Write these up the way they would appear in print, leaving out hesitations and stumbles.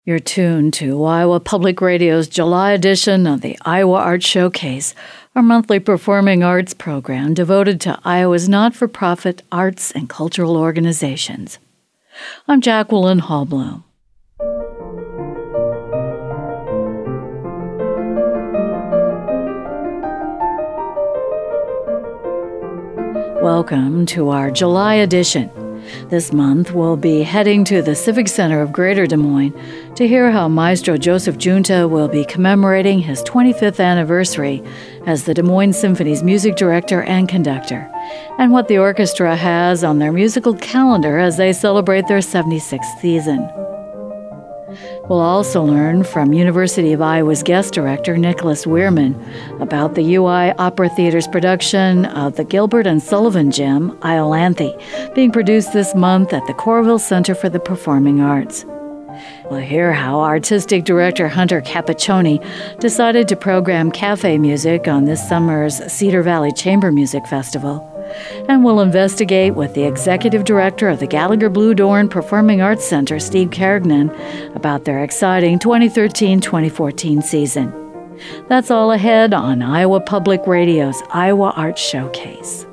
You're tuned to Iowa Public Radio's July edition of the Iowa Art Showcase, our monthly performing arts program devoted to Iowa's not-for-profit arts and cultural organizations. I'm Jacqueline Hallblum. Welcome to our July edition. This month, we'll be heading to the Civic Center of Greater Des Moines to hear how Maestro Joseph Giunta will be commemorating his 25th anniversary as the Des Moines Symphony's music director and conductor, and what the orchestra has on their musical calendar as they celebrate their 76th season. We'll also learn from University of Iowa's guest director, Nicholas Weirman, about the UI Opera Theater's production of the Gilbert and Sullivan gem, Iolanthe, being produced this month at the Coralville Center for the Performing Arts. We'll hear how artistic director Hunter Capiccioni decided to program cafe music on this summer's Cedar Valley Chamber Music Festival. And we'll investigate with the executive director of the Gallagher Blue Dorn Performing Arts Center, Steve Carignan, about their exciting 2013-2014 season. That's all ahead on Iowa Public Radio's Iowa Art Showcase.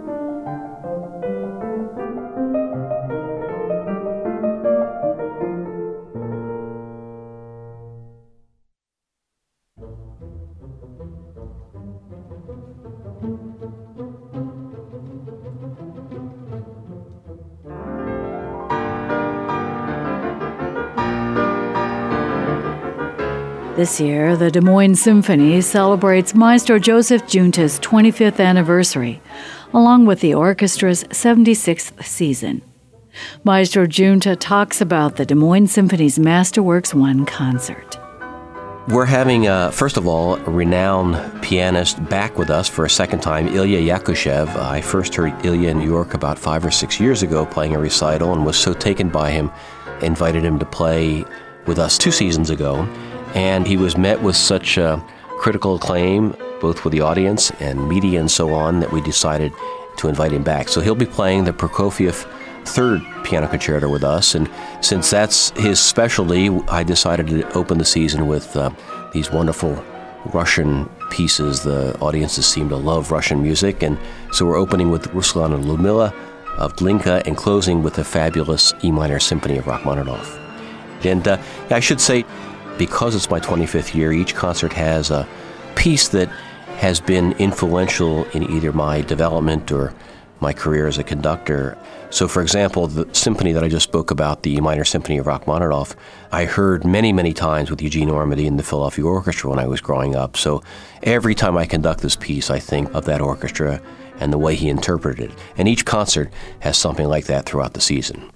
This year, the Des Moines Symphony celebrates Maestro Joseph Giunta's 25th anniversary, along with the orchestra's 76th season. Maestro Giunta talks about the Des Moines Symphony's Masterworks 1 concert. We're having, first of all, a renowned pianist back with us for a second time, Ilya Yakushev. I first heard Ilya in New York about 5 or 6 years ago playing a recital and was so taken by him, invited him to play with us 2 seasons ago. And he was met with such critical acclaim, both with the audience and media and so on, that we decided to invite him back. So he'll be playing the Prokofiev Third Piano Concerto with us. And since that's his specialty, I decided to open the season with these wonderful Russian pieces. The audiences seem to love Russian music. And so we're opening with Ruslan and Ludmila of Glinka and closing with the fabulous E minor Symphony of Rachmaninoff. And I should say, because it's my 25th year, each concert has a piece that has been influential in either my development or my career as a conductor. So, for example, the symphony that I just spoke about, the E minor Symphony of Rachmaninoff, I heard many, many times with Eugene Ormandy and the Philadelphia Orchestra when I was growing up. So every time I conduct this piece, I think of that orchestra and the way he interpreted it. And each concert has something like that throughout the season.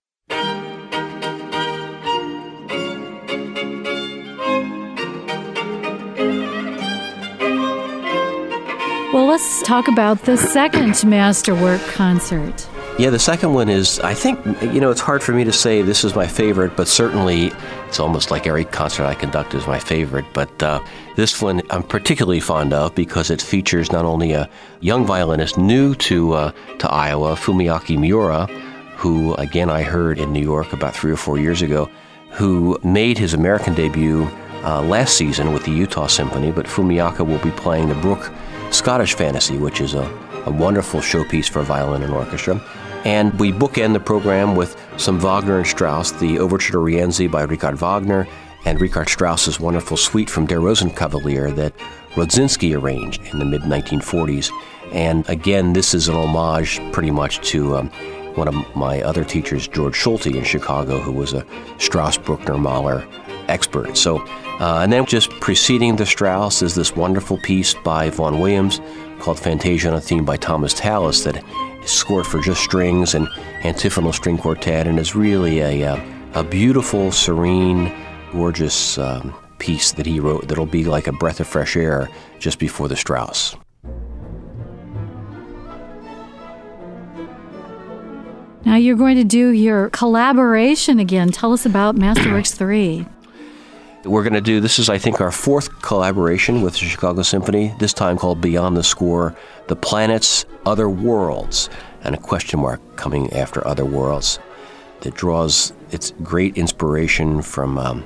Well, let's talk about the second Masterwork concert. Yeah, the second one is, I think, it's hard for me to say this is my favorite, but certainly it's almost like every concert I conduct is my favorite. But this one I'm particularly fond of because it features not only a young violinist new to Iowa, Fumiaki Miura, who, again, I heard in New York about 3 or 4 years ago, who made his American debut last season with the Utah Symphony, but Fumiaki will be playing the Bruch Scottish Fantasy, which is a wonderful showpiece for violin and orchestra. And we bookend the program with some Wagner and Strauss, the Overture to Rienzi by Richard Wagner, and Richard Strauss's wonderful suite from Der Rosenkavalier that Rodzinski arranged in the mid-1940s. And again, this is an homage pretty much to one of my other teachers, George Schulte in Chicago, who was a Strauss, Bruckner, Mahler expert. So, and then just preceding the Strauss is this wonderful piece by Vaughan Williams called Fantasia on a Theme by Thomas Tallis that is scored for just strings and antiphonal string quartet, and is really a beautiful, serene, gorgeous piece that he wrote that'll be like a breath of fresh air just before the Strauss. Now you're going to do your collaboration again. Tell us about Masterworks 3. We're going to do, this is I think our 4th collaboration with the Chicago Symphony, this time called Beyond the Score, The Planet's Other Worlds, and a question mark coming after Other Worlds, that draws its great inspiration from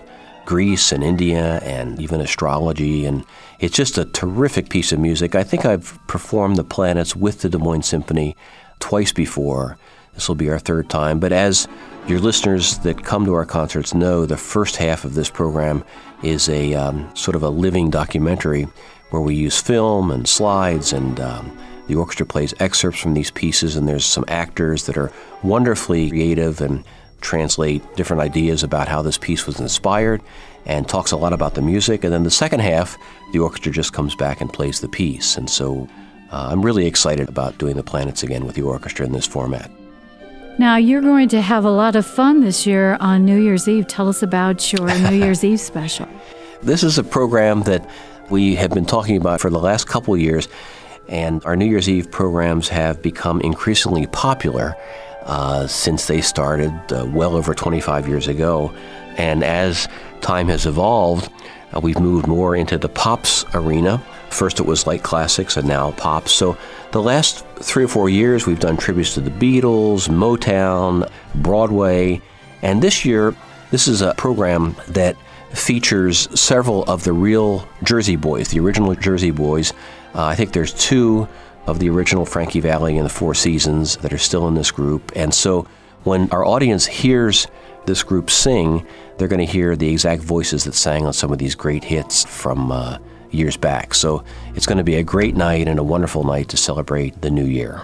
Greece and India and even astrology, and it's just a terrific piece of music. I think I've performed the planets with the Des Moines Symphony twice before. This will be our third time, but as your listeners that come to our concerts know, the first half of this program is a sort of a living documentary where we use film and slides, and the orchestra plays excerpts from these pieces, and there's some actors that are wonderfully creative and translate different ideas about how this piece was inspired and talks a lot about the music. And then the second half, the orchestra just comes back and plays the piece. And so I'm really excited about doing the planets again with the orchestra in this format. Now, you're going to have a lot of fun this year on New Year's Eve. Tell us about your New Year's Eve special. This is a program that we have been talking about for the last couple of years, and our New Year's Eve programs have become increasingly popular since they started well over 25 years ago. And as time has evolved, we've moved more into the pops arena. First it was light classics and now pops. So the last 3 or 4 years we've done tributes to the Beatles, Motown, Broadway. And this year, this is a program that features several of the real Jersey Boys, the original Jersey Boys. I think there's 2 of the original Frankie Valli and the Four Seasons that are still in this group. And so when our audience hears this group sing, they're going to hear the exact voices that sang on some of these great hits from years back. So it's going to be a great night and a wonderful night to celebrate the new year.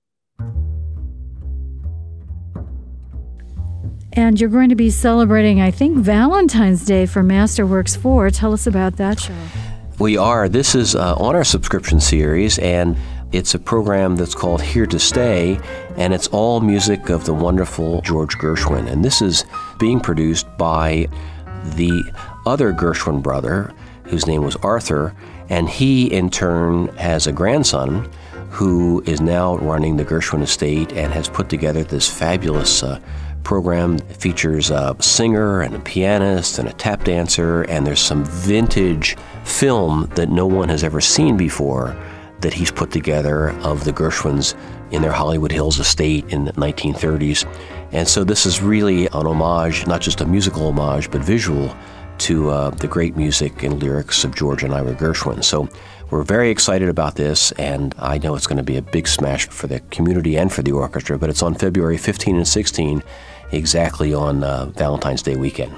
And you're going to be celebrating, I think, Valentine's Day for Masterworks 4. Tell us about that show. We are. This is on our subscription series, and it's a program that's called Here to Stay, and it's all music of the wonderful George Gershwin. And this is being produced by the other Gershwin brother, whose name was Arthur, and he, in turn, has a grandson who is now running the Gershwin estate and has put together this fabulous program. It features a singer and a pianist and a tap dancer, and there's some vintage film that no one has ever seen before that he's put together of the Gershwins in their Hollywood Hills estate in the 1930s. And so this is really an homage, not just a musical homage, but visual to the great music and lyrics of George and Ira Gershwin. So we're very excited about this, and I know it's going to be a big smash for the community and for the orchestra, but it's on February 15 and 16, exactly on Valentine's Day weekend.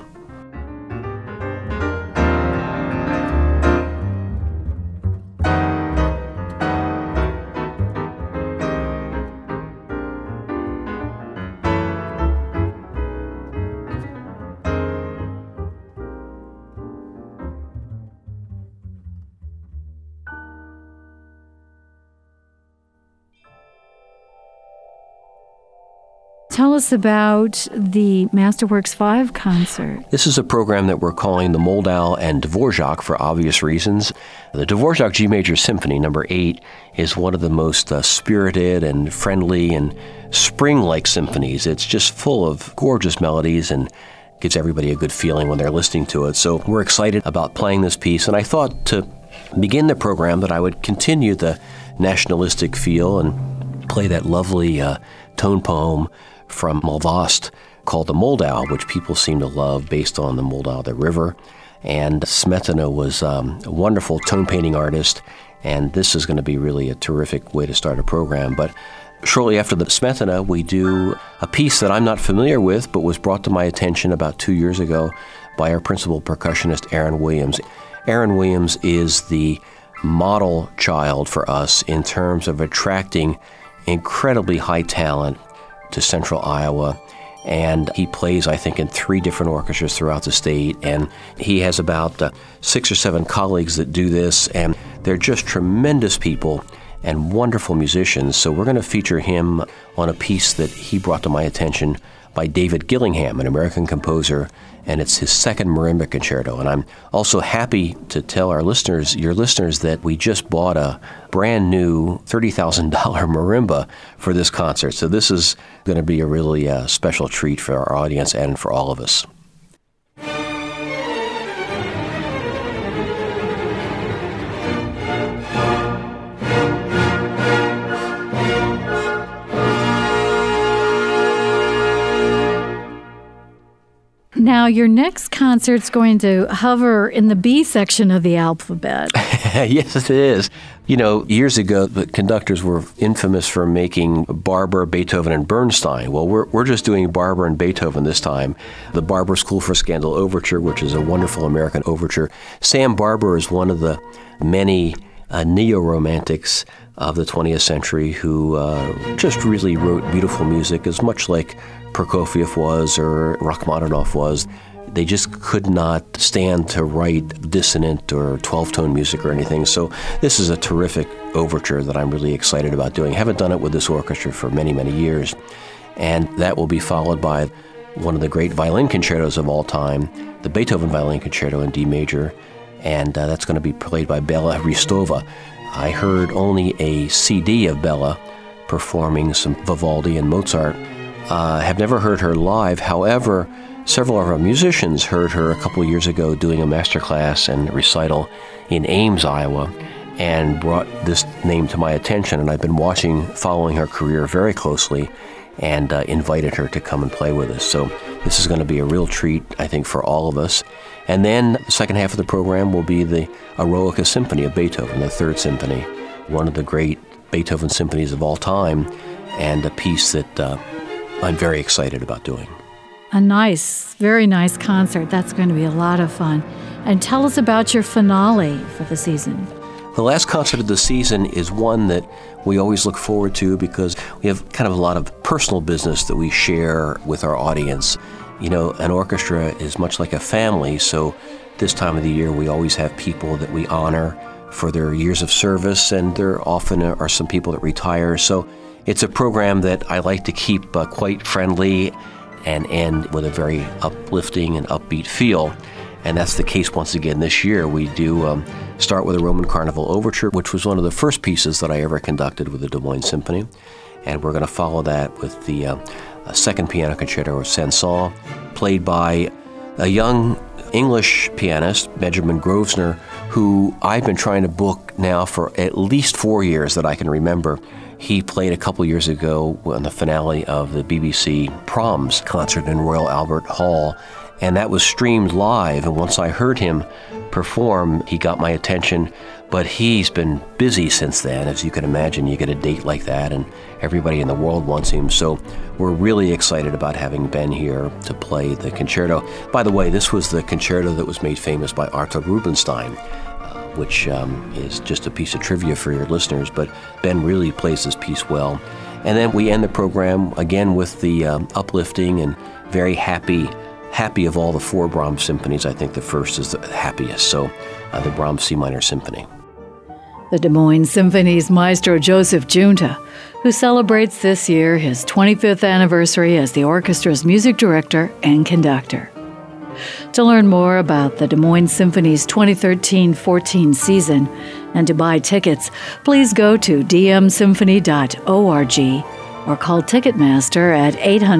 Tell us about the Masterworks 5 concert. This is a program that we're calling the Moldau and Dvorak for obvious reasons. The Dvorak G Major Symphony, number 8, is one of the most spirited and friendly and spring-like symphonies. It's just full of gorgeous melodies and gives everybody a good feeling when they're listening to it. So we're excited about playing this piece, and I thought to begin the program that I would continue the nationalistic feel and play that lovely tone poem from Malvast called the Moldau, which people seem to love based on the Moldau, the river. And Smetana was a wonderful tone painting artist, and this is going to be really a terrific way to start a program. But shortly after the Smetana, we do a piece that I'm not familiar with, but was brought to my attention about 2 years ago by our principal percussionist, Aaron Williams. Aaron Williams is the model child for us in terms of attracting incredibly high talent to Central Iowa, and he plays, I think, in 3 different orchestras throughout the state, and he has about 6 or 7 colleagues that do this, and they're just tremendous people and wonderful musicians. So we're going to feature him on a piece that he brought to my attention by David Gillingham, an American composer, and it's his second marimba concerto. And I'm also happy to tell our listeners, your listeners, that we just bought a brand new $30,000 marimba for this concert. So this is going to be a really special treat for our audience and for all of us. Now, your next concert's going to hover in the B section of the alphabet. Yes, it is. You know, years ago, the conductors were infamous for making Barber, Beethoven, and Bernstein. Well, we're just doing Barber and Beethoven this time. The Barber School for Scandal Overture, which is a wonderful American overture. Sam Barber is one of the many neo-romantics of the 20th century who just really wrote beautiful music, as much like Prokofiev was or Rachmaninoff was. They just could not stand to write dissonant or 12-tone music or anything. So this is a terrific overture that I'm really excited about doing. I haven't done it with this orchestra for many, many years. And that will be followed by one of the great violin concertos of all time, the Beethoven Violin Concerto in D major. And that's going to be played by Bela Hristova. I heard only a CD of Bela performing some Vivaldi and Mozart. Have never heard her live. However, several of our musicians heard her a couple of years ago doing a masterclass and recital in Ames, Iowa, and brought this name to my attention. And I've been following her career very closely, and invited her to come and play with us. So this is going to be a real treat, I think, for all of us. And then the second half of the program will be the Eroica Symphony of Beethoven, the Third Symphony, one of the great Beethoven symphonies of all time, and a piece that I'm very excited about doing. A nice, very nice concert. That's going to be a lot of fun. And tell us about your finale for the season. The last concert of the season is one that we always look forward to because we have kind of a lot of personal business that we share with our audience. You know, an orchestra is much like a family, so this time of the year we always have people that we honor for their years of service, and there often are some people that retire. So it's a program that I like to keep quite friendly and end with a very uplifting and upbeat feel. And that's the case once again this year. We do start with a Roman Carnival Overture, which was one of the first pieces that I ever conducted with the Des Moines Symphony. And we're going to follow that with the second piano concerto of Saint-Saëns, played by a young English pianist, Benjamin Grosvenor, who I've been trying to book now for at least 4 years that I can remember. He played a couple years ago on the finale of the BBC Proms concert in Royal Albert Hall, and that was streamed live. And once I heard him perform, he got my attention, but he's been busy since then. As you can imagine, you get a date like that, and everybody in the world wants him. So we're really excited about having Ben here to play the concerto. By the way, this was the concerto that was made famous by Arthur Rubinstein, which is just a piece of trivia for your listeners, but Ben really plays this piece well. And then we end the program again with the uplifting and very happy of all the four Brahms symphonies. I think the first is the happiest, so the Brahms C minor symphony. The Des Moines Symphony's Maestro Joseph Giunta, who celebrates this year his 25th anniversary as the orchestra's music director and conductor. To learn more about the Des Moines Symphony's 2013-14 season and to buy tickets, please go to dmsymphony.org or call Ticketmaster at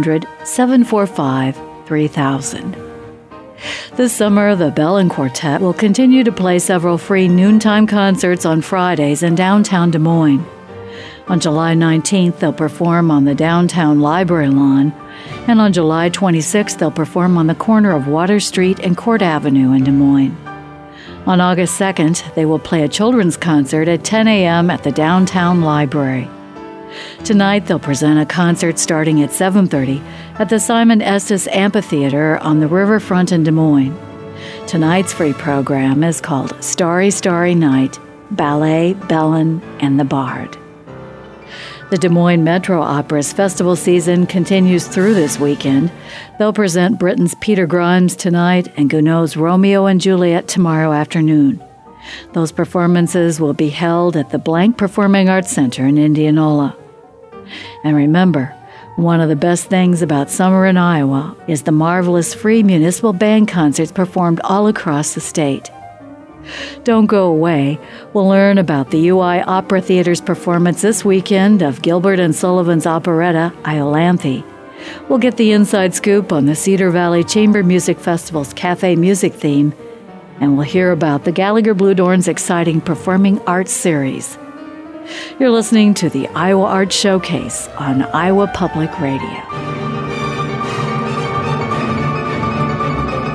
800-745-3000. This summer, the Bellin Quartet will continue to play several free noontime concerts on Fridays in downtown Des Moines. On July 19th, they'll perform on the downtown library lawn, and on July 26th, they'll perform on the corner of Water Street and Court Avenue in Des Moines. On August 2nd, they will play a children's concert at 10 a.m. at the downtown library. Tonight, they'll present a concert starting at 7:30 at the Simon Estes Amphitheater on the riverfront in Des Moines. Tonight's free program is called Starry, Starry Night, Ballet, Bellin, and the Bard. The Des Moines Metro Opera's festival season continues through this weekend. They'll present Britten's Peter Grimes tonight and Gounod's Romeo and Juliet tomorrow afternoon. Those performances will be held at the Blank Performing Arts Center in Indianola. And remember, one of the best things about summer in Iowa is the marvelous free municipal band concerts performed all across the state. Don't go away. We'll learn about the UI Opera Theater's performance this weekend of Gilbert and Sullivan's operetta, Iolanthe. We'll get the inside scoop on the Cedar Valley Chamber Music Festival's Cafe Music theme, and we'll hear about the Gallagher Bluedorn's exciting Performing Arts series. You're listening to the Iowa Arts Showcase on Iowa Public Radio.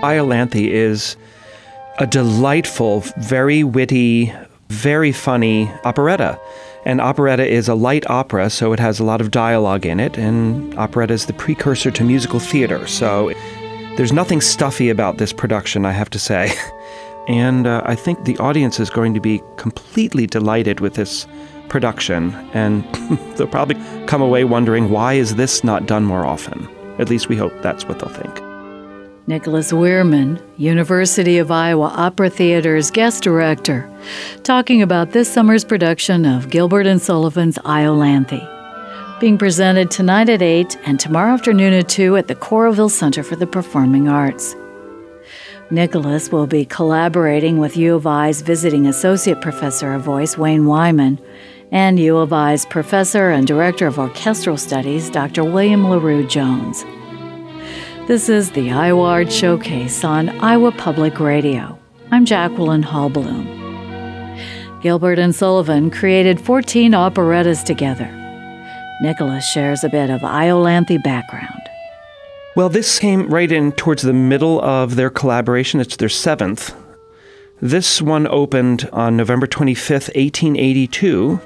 Iolanthe is a delightful, very witty, very funny operetta. And operetta is a light opera, so it has a lot of dialogue in it, and operetta is the precursor to musical theater. So there's nothing stuffy about this production, I have to say. And I think the audience is going to be completely delighted with this production, and they'll probably come away wondering, why is this not done more often? At least we hope that's what they'll think. Nicholas Weirman, University of Iowa Opera Theater's guest director, talking about this summer's production of Gilbert and Sullivan's Iolanthe, being presented tonight at 8 and tomorrow afternoon at 2 at the Coralville Center for the Performing Arts. Nicholas will be collaborating with U of I's visiting associate professor of voice, Wayne Wyman, and U of I's professor and director of orchestral studies, Dr. William LaRue Jones. This is the Iowa Art Showcase on Iowa Public Radio. I'm Jacqueline Hallbloom. Gilbert and Sullivan created 14 operettas together. Nicholas shares a bit of Iolanthe background. Well, this came right in towards the middle of their collaboration. It's their 7th. This one opened on November 25th, 1882,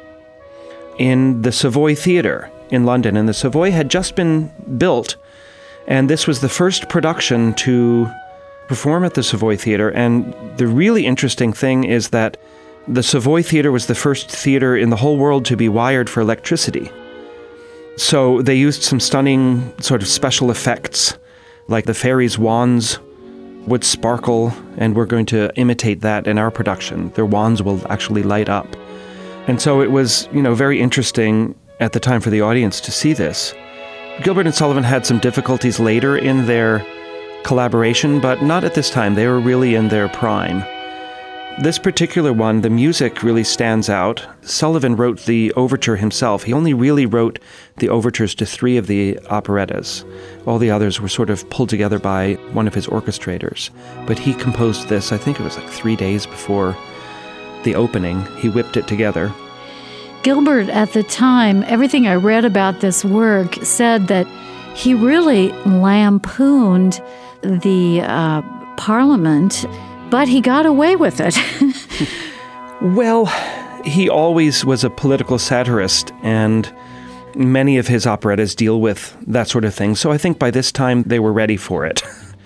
in the Savoy Theatre in London. And the Savoy had just been built, and this was the first production to perform at the Savoy Theatre. And the really interesting thing is that the Savoy Theatre was the first theatre in the whole world to be wired for electricity. So they used some stunning sort of special effects, like the fairies' wands would sparkle, and we're going to imitate that in our production. Their wands will actually light up. And so it was, very interesting at the time for the audience to see this. Gilbert and Sullivan had some difficulties later in their collaboration, but not at this time. They were really in their prime. This particular one, the music really stands out. Sullivan wrote the overture himself. He only really wrote the overtures to 3 of the operettas. All the others were sort of pulled together by one of his orchestrators. But he composed this, I think it was like 3 days before the opening. He whipped it together. Gilbert, at the time, everything I read about this work said that he really lampooned the Parliament, but he got away with it. Well, he always was a political satirist, and many of his operettas deal with that sort of thing. So I think by this time they were ready for it.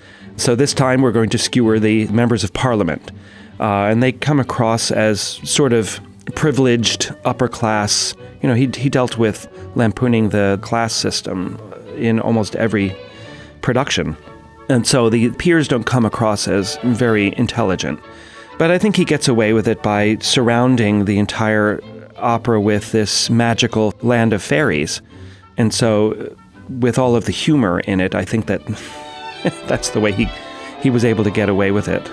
So this time we're going to skewer the members of Parliament. And they come across as sort of privileged upper class. He dealt with lampooning the class system in almost every production. And so the peers don't come across as very intelligent. But I think he gets away with it by surrounding the entire opera with this magical land of fairies. And so with all of the humor in it, I think that that's the way he was able to get away with it.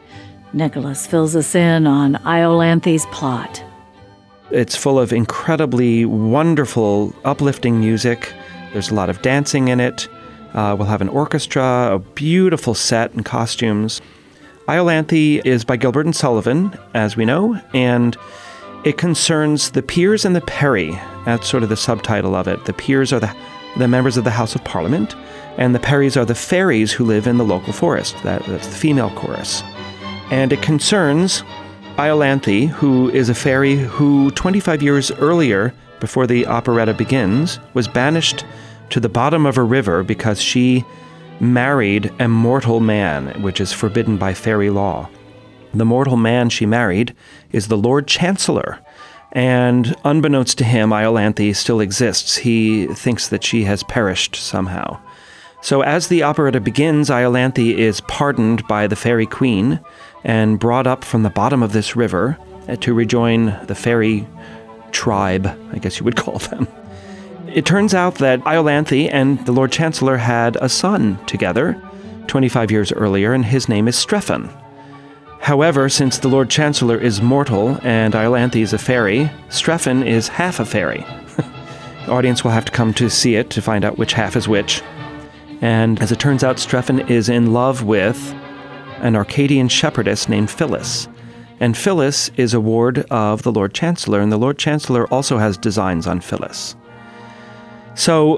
Nicholas fills us in on Iolanthe's plot. It's full of incredibly wonderful, uplifting music. There's a lot of dancing in it. We'll have an orchestra, a beautiful set and costumes. Iolanthe is by Gilbert and Sullivan, as we know, and it concerns the peers and the Peri. That's sort of the subtitle of it. The peers are the members of the House of Parliament, and the Peris are the fairies who live in the local forest. That's the female chorus. And it concerns Iolanthe, who is a fairy who 25 years earlier, before the operetta begins, was banished to the bottom of a river because she married a mortal man, which is forbidden by fairy law. The mortal man she married is the Lord Chancellor, and unbeknownst to him, Iolanthe still exists. He thinks that she has perished somehow. So as the operetta begins, Iolanthe is pardoned by the fairy queen and brought up from the bottom of this river to rejoin the fairy tribe, I guess you would call them. It turns out that Iolanthe and the Lord Chancellor had a son together 25 years earlier, and his name is Strephon. However, since the Lord Chancellor is mortal and Iolanthe is a fairy, Strephon is half a fairy. The audience will have to come to see it to find out which half is which. And as it turns out, Strephon is in love with an Arcadian shepherdess named Phyllis. And Phyllis is a ward of the Lord Chancellor, and the Lord Chancellor also has designs on Phyllis. So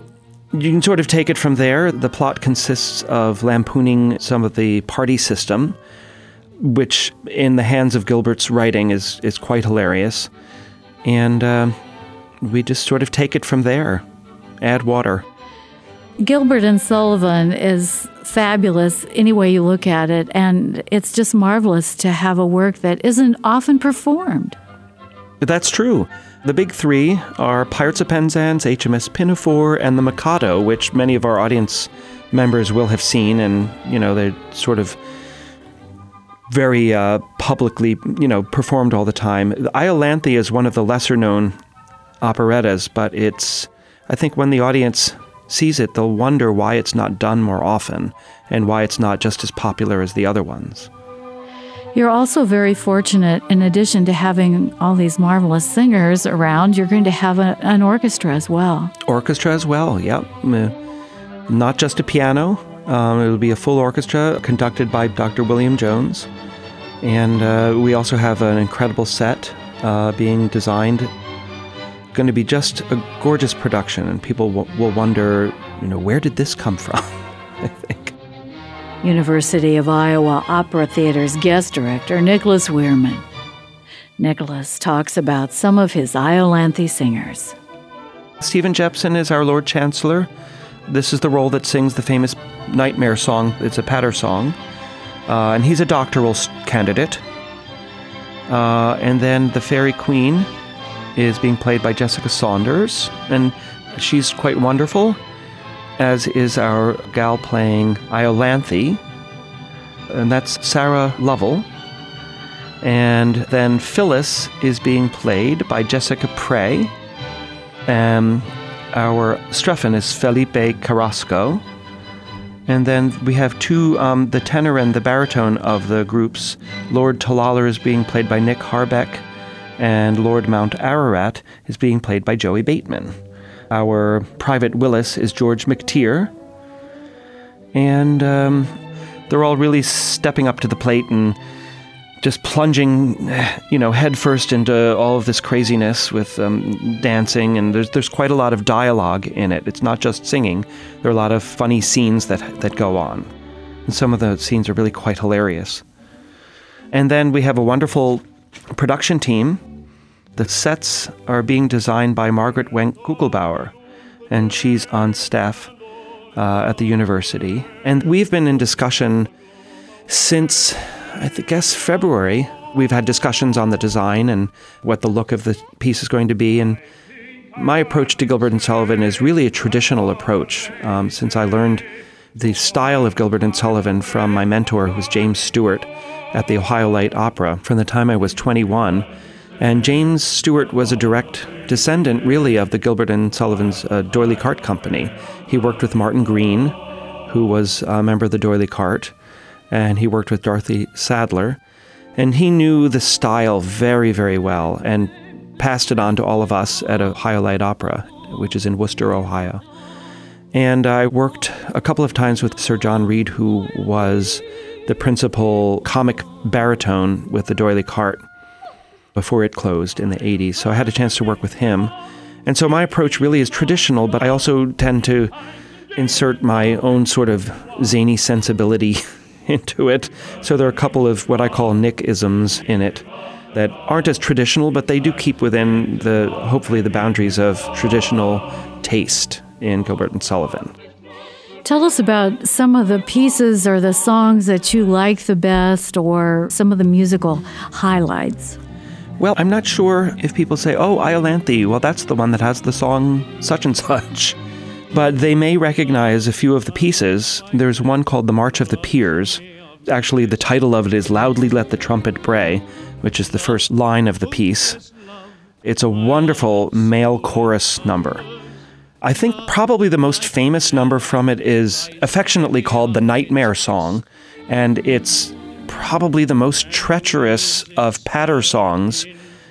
You can sort of take it from there. The plot consists of lampooning some of the party system, which in the hands of Gilbert's writing is quite hilarious. And we just sort of take it from there. Add water. Gilbert and Sullivan is fabulous any way you look at it, and it's just marvelous to have a work that isn't often performed. That's true. The big three are Pirates of Penzance, HMS Pinafore, and the Mikado, which many of our audience members will have seen, and, they're sort of very publicly, performed all the time. Iolanthe is one of the lesser-known operettas, but I think when the audience sees it, they'll wonder why it's not done more often and why it's not just as popular as the other ones. You're also very fortunate, in addition to having all these marvelous singers around, you're going to have an orchestra as well. Orchestra as well, yep. Not just a piano. It'll be a full orchestra conducted by Dr. William Jones. And we also have an incredible set being designed. Going to be just a gorgeous production, and people will wonder, where did this come from, I think. University of Iowa Opera Theater's guest director, Nicholas Weirman. Nicholas talks about some of his Iolanthe singers. Stephen Jepson is our Lord Chancellor. This is the role that sings the famous Nightmare song. It's a patter song. And he's a doctoral candidate. And then the Fairy Queen is being played by Jessica Saunders. And she's quite wonderful, as is our gal playing Iolanthe, and that's Sarah Lovell. And then Phyllis is being played by Jessica Prey. Our Strephon is Felipe Carrasco. And then we have two, the tenor and the baritone of the groups. Lord Talaler is being played by Nick Harbeck, and Lord Mount Ararat is being played by Joey Bateman. Our Private Willis is George McTeer. And they're all really stepping up to the plate and just plunging, headfirst into all of this craziness with dancing. And there's quite a lot of dialogue in it. It's not just singing. There are a lot of funny scenes that go on. And some of the scenes are really quite hilarious. And then we have a wonderful production team. The sets are being designed by Margaret Wenck Kugelbauer, and she's on staff at the university. And we've been in discussion since, I guess, February. We've had discussions on the design and what the look of the piece is going to be. And my approach to Gilbert and Sullivan is really a traditional approach, since I learned the style of Gilbert and Sullivan from my mentor, who was James Stewart at the Ohio Light Opera from the time I was 21. And James Stewart was a direct descendant, really, of the Gilbert and Sullivan's D'Oyly Carte Company. He worked with Martin Green, who was a member of the D'Oyly Carte, and he worked with Dorothy Sadler. And he knew the style very, very well and passed it on to all of us at Ohio Light Opera, which is in Worcester, Ohio. And I worked a couple of times with Sir John Reed, who was the principal comic baritone with the D'Oyly Carte before it closed in the 80s. So I had a chance to work with him. And so my approach really is traditional, but I also tend to insert my own sort of zany sensibility into it. So there are a couple of what I call Nick-isms in it that aren't as traditional, but they do keep within hopefully the boundaries of traditional taste in Gilbert and Sullivan. Tell us about some of the pieces or the songs that you like the best, or some of the musical highlights. Well, I'm not sure if people say, oh, Iolanthe, well, that's the one that has the song such and such. But they may recognize a few of the pieces. There's one called The March of the Peers. Actually, the title of it is Loudly Let the Trumpet Bray, which is the first line of the piece. It's a wonderful male chorus number. I think probably the most famous number from it is affectionately called the Nightmare Song, and it's probably the most treacherous of patter songs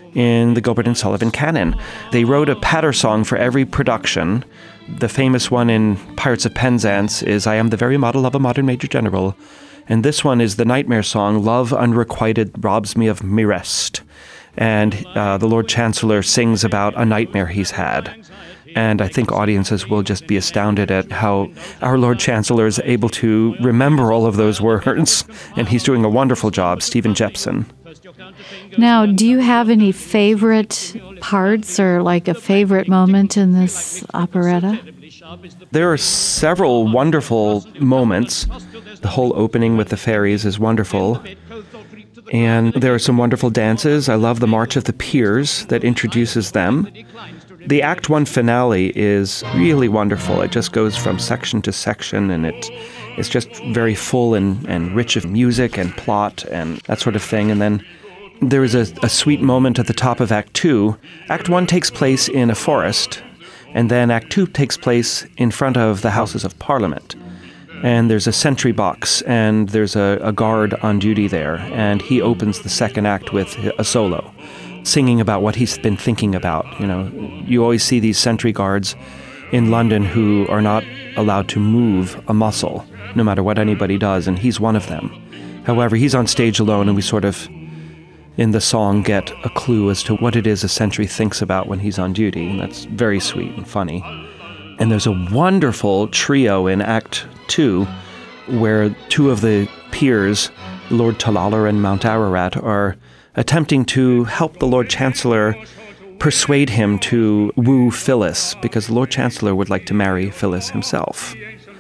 in the Gilbert and Sullivan canon. They wrote a patter song for every production. The famous one in Pirates of Penzance is I Am the Very Model of a Modern Major General. And this one is the Nightmare Song, Love Unrequited Robs Me of Me Rest. And the Lord Chancellor sings about a nightmare he's had. And I think audiences will just be astounded at how our Lord Chancellor is able to remember all of those words. And he's doing a wonderful job, Stephen Jepson. Now, do you have any favorite parts or like a favorite moment in this operetta? There are several wonderful moments. The whole opening with the fairies is wonderful. And there are some wonderful dances. I love the March of the Peers that introduces them. The Act 1 finale is really wonderful. It just goes from section to section, and it's just very full and rich of music and plot and that sort of thing. And then there is a sweet moment at the top of Act 2. Act 1 takes place in a forest, and then Act 2 takes place in front of the Houses of Parliament. And there's a sentry box, and there's a guard on duty there, and he opens the second act with a solo, singing about what he's been thinking about. You know, you always see these sentry guards in London who are not allowed to move a muscle, no matter what anybody does, and he's one of them. However, he's on stage alone, and we sort of, in the song, get a clue as to what it is a sentry thinks about when he's on duty, and that's very sweet and funny. And there's a wonderful trio in Act 2 where two of the peers, Lord Tallaler and Mount Ararat, are attempting to help the Lord Chancellor persuade him to woo Phyllis, because the Lord Chancellor would like to marry Phyllis himself.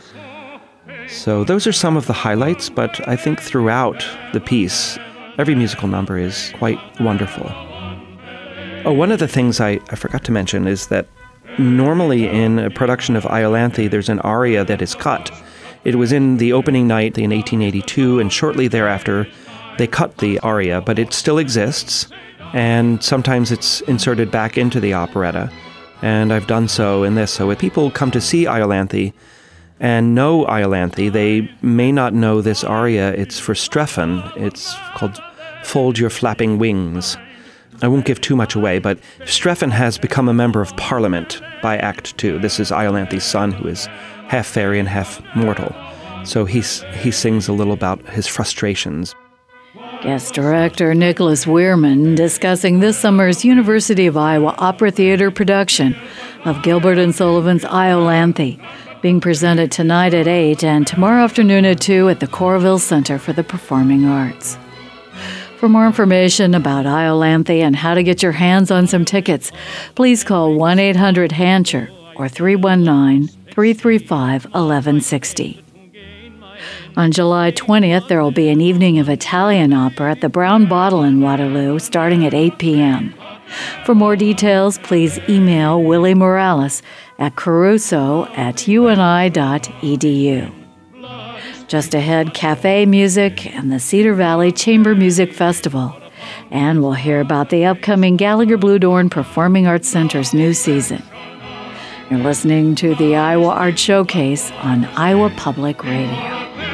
So those are some of the highlights, but I think throughout the piece, every musical number is quite wonderful. Oh, one of the things I forgot to mention is that normally in a production of Iolanthe, there's an aria that is cut. It was in the opening night in 1882, and shortly thereafter, they cut the aria, but it still exists, and sometimes it's inserted back into the operetta, and I've done so in this. So if people come to see Iolanthe and know Iolanthe, they may not know this aria. It's for Strephon. It's called Fold Your Flapping Wings. I won't give too much away, but Strephon has become a member of Parliament by Act 2. This is Iolanthe's son, who is half fairy and half mortal. So he sings a little about his frustrations. Guest director Nicholas Weirman discussing this summer's University of Iowa Opera Theater production of Gilbert and Sullivan's Iolanthe, being presented tonight at 8 and tomorrow afternoon at 2 at the Coralville Center for the Performing Arts. For more information about Iolanthe and how to get your hands on some tickets, please call 1-800-HANCHER or 319-335-1160. On July 20th, there will be an evening of Italian opera at the Brown Bottle in Waterloo, starting at 8 p.m. For more details, please email Willie Morales at caruso@uni.edu. Just ahead, cafe music and the Cedar Valley Chamber Music Festival. And we'll hear about the upcoming Gallagher Blue Dorn Performing Arts Center's new season. You're listening to the Iowa Art Showcase on Iowa Public Radio.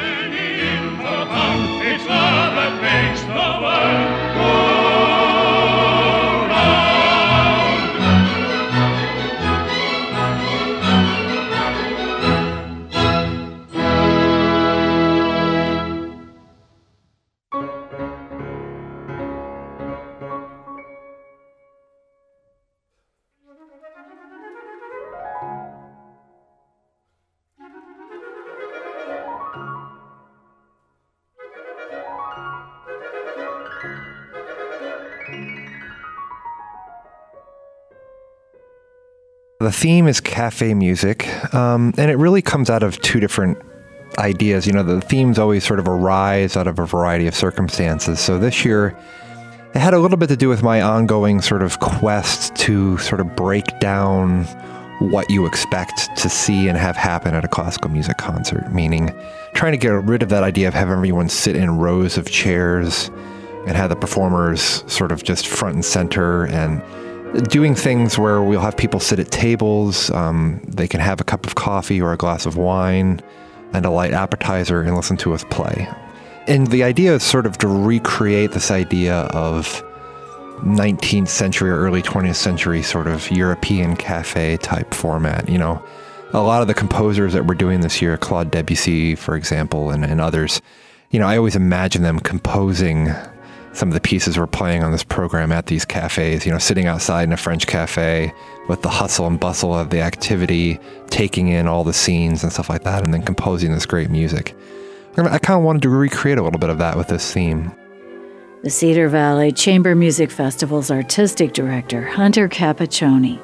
The theme is cafe music, and it really comes out of two different ideas. You know, the themes always sort of arise out of a variety of circumstances. So this year, it had a little bit to do with my ongoing sort of quest to sort of break down what you expect to see and have happen at a classical music concert, meaning trying to get rid of that idea of having everyone sit in rows of chairs and have the performers sort of just front and center, and doing things where we'll have people sit at tables, they can have a cup of coffee or a glass of wine and a light appetizer and listen to us play. And the idea is sort of to recreate this idea of 19th century or early 20th century sort of European cafe type format. You know, a lot of the composers that we're doing this year, Claude Debussy, for example, and others, you know, I always imagine them composing some of the pieces we're playing on this program at these cafes, sitting outside in a French cafe with the hustle and bustle of the activity, taking in all the scenes and stuff like that, and then composing this great music. I kind of wanted to recreate a little bit of that with this theme. The Cedar Valley Chamber Music Festival's artistic director, Hunter Capaccioni.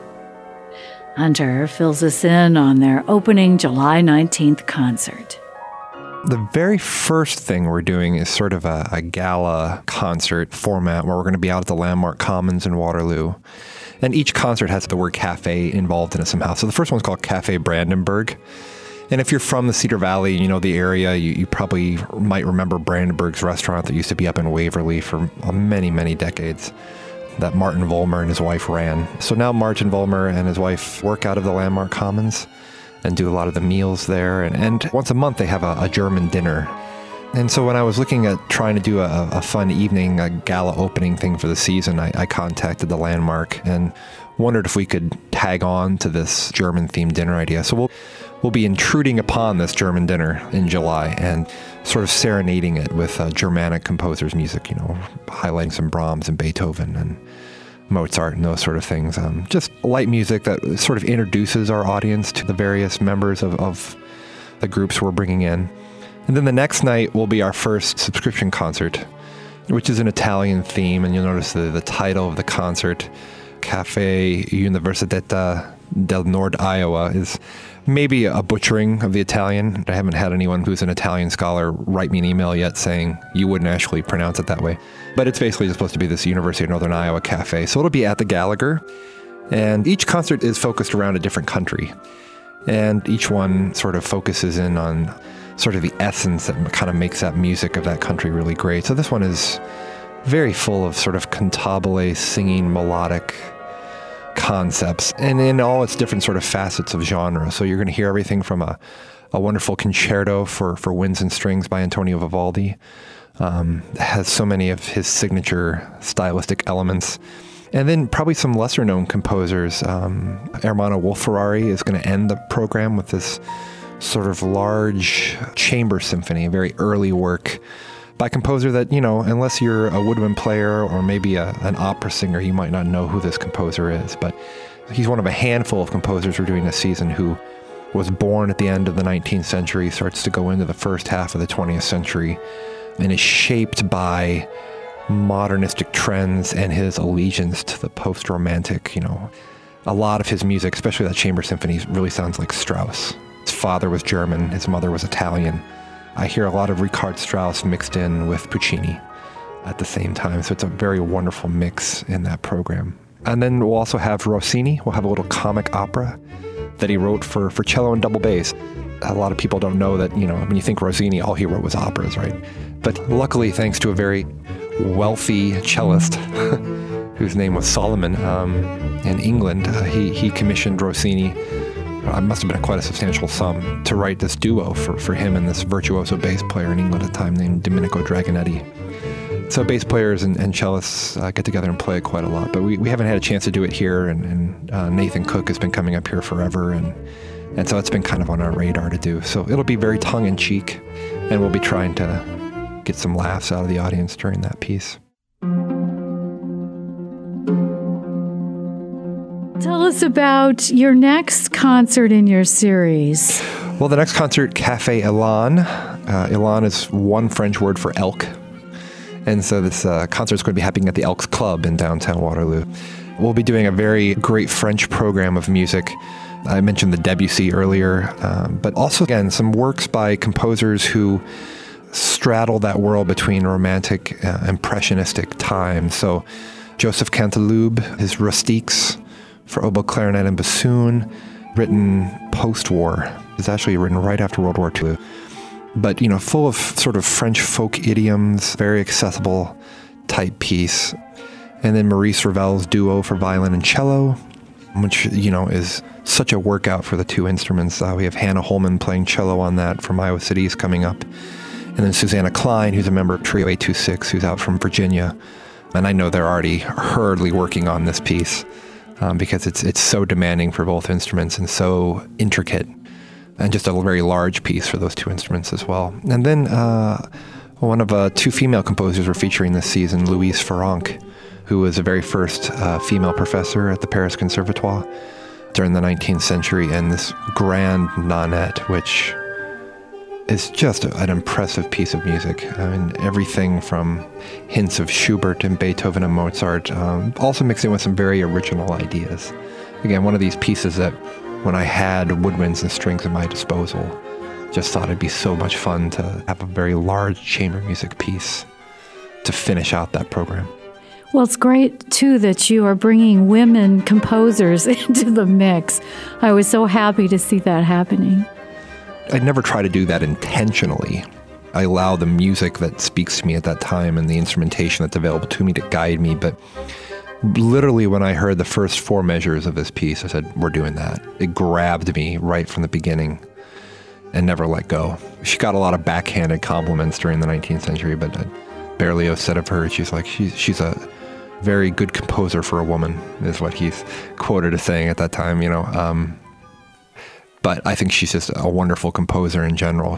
Hunter fills us in on their opening July 19th concert. The very first thing we're doing is sort of a gala concert format where we're going to be out at the Landmark Commons in Waterloo. And each concert has the word cafe involved in it somehow. So the first one's called Cafe Brandenburg. And if you're from the Cedar Valley, the area, you probably might remember Brandenburg's restaurant that used to be up in Waverly for many, many decades that Martin Vollmer and his wife ran. So now Martin Vollmer and his wife work out of the Landmark Commons and do a lot of the meals there. And once a month, they have a German dinner. And so when I was looking at trying to do a fun evening, a gala opening thing for the season, I contacted the Landmark and wondered if we could tag on to this German-themed dinner idea. So we'll be intruding upon this German dinner in July and sort of serenading it with Germanic composers' music, highlighting some Brahms and Beethoven and Mozart and those sort of things. Just light music that sort of introduces our audience to the various members of the groups we're bringing in. And then the next night will be our first subscription concert, which is an Italian theme. And you'll notice the title of the concert, Cafe Università del Nord Iowa, is maybe a butchering of the Italian. I haven't had anyone who's an Italian scholar write me an email yet saying you wouldn't actually pronounce it that way. But it's basically supposed to be this University of Northern Iowa cafe. So it'll be at the Gallagher. And each concert is focused around a different country. And each one sort of focuses in on sort of the essence that kind of makes that music of that country really great. So this one is very full of sort of cantabile, singing, melodic concepts, and in all its different sort of facets of genre. So you're going to hear everything from a wonderful concerto for winds and strings by Antonio Vivaldi. Has so many of his signature stylistic elements. And then probably some lesser-known composers. Ermanno Wolf-Ferrari is going to end the program with this sort of large chamber symphony, a very early work by a composer that, unless you're a woodwind player or maybe an opera singer, you might not know who this composer is. But he's one of a handful of composers we're doing this season who was born at the end of the 19th century, starts to go into the first half of the 20th century, and is shaped by modernistic trends and his allegiance to the post-romantic. A lot of his music, especially that chamber symphony, really sounds like Strauss. His father was German, his mother was Italian. I hear a lot of Richard Strauss mixed in with Puccini at the same time, so it's a very wonderful mix in that program. And then we'll also have Rossini. We'll have a little comic opera that he wrote for cello and double bass. A lot of people don't know that, when you think Rossini, all he wrote was operas, right? But luckily, thanks to a very wealthy cellist whose name was Solomon in England, he commissioned Rossini. It must have been quite a substantial sum to write this duo for him and this virtuoso bass player in England at the time named Domenico Dragonetti. So bass players and cellists get together and play it quite a lot, but we haven't had a chance to do it here, and Nathan Cook has been coming up here forever, and so it's been kind of on our radar to do. So it'll be very tongue-in-cheek, and we'll be trying to get some laughs out of the audience during that piece. Tell us about your next concert in your series. Well, the next concert, Café Elan. Elan is one French word for elk. And so this concert is going to be happening at the Elks Club in downtown Waterloo. We'll be doing a very great French program of music. I mentioned the Debussy earlier, but also, again, some works by composers who straddle that world between romantic, impressionistic times. So Joseph Canteloube, his Rustiques for oboe, clarinet, and bassoon, written post-war. It's actually written right after World War II. But, full of sort of French folk idioms, very accessible type piece. And then Maurice Ravel's duo for violin and cello, which, is such a workout for the two instruments. We have Hannah Holman playing cello on that from Iowa City is coming up. And then Susanna Klein, who's a member of Trio 826, who's out from Virginia. And I know they're already hurriedly working on this piece because it's so demanding for both instruments and so intricate. And just a very large piece for those two instruments as well. And then One of two female composers we're featuring this season, Louise Farrenc, who was the very first female professor at the Paris Conservatoire during the 19th century, and this Grand Nonette, which is just an impressive piece of music. I mean, everything from hints of Schubert and Beethoven and Mozart, also mixed in with some very original ideas. Again, one of these pieces that when I had woodwinds and strings at my disposal, just thought it'd be so much fun to have a very large chamber music piece to finish out that program. Well, it's great, too, that you are bringing women composers into the mix. I was so happy to see that happening. I never try to do that intentionally. I allow the music that speaks to me at that time and the instrumentation that's available to me to guide me. But literally when I heard the first four measures of this piece, I said, we're doing that. It grabbed me right from the beginning and never let go. She got a lot of backhanded compliments during the 19th century, but Berlioz said of her, she's a very good composer for a woman, is what he's quoted as saying at that time, But I think she's just a wonderful composer in general.